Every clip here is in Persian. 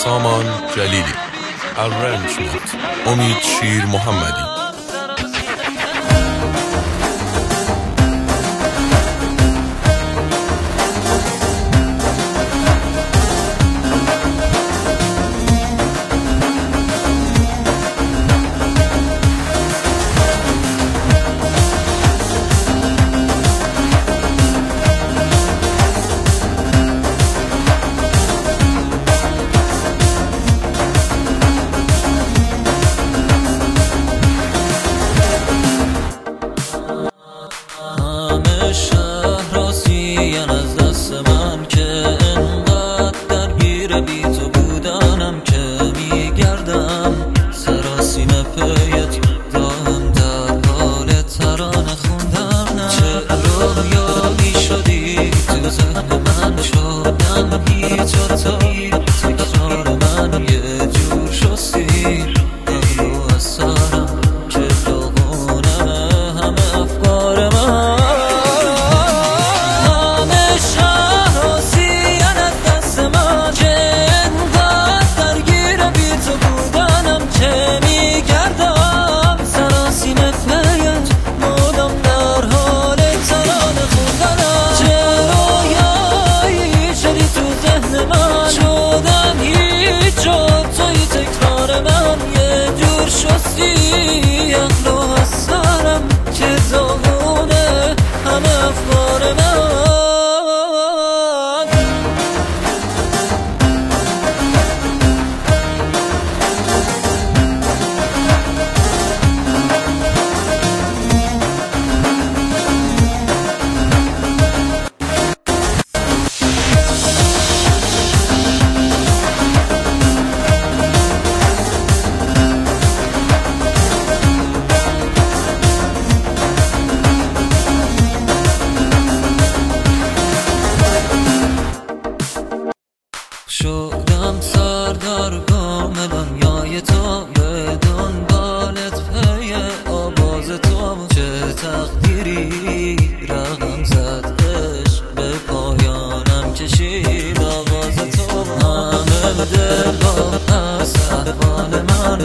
سامان جلیلی. Arrangement امید شیر محمدی. شدم سردار کامل دنیای تو، به دنبالت پی آواز تو. چه تقدیری رقم زد عشق به پایانم کشید آواز تو. همه دل با پس احوال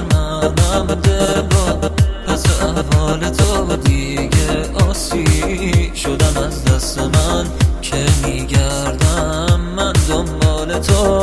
منم دل با پس احوال تو. دیگه آسی شدم از دست من که میگردم من دنبال تو.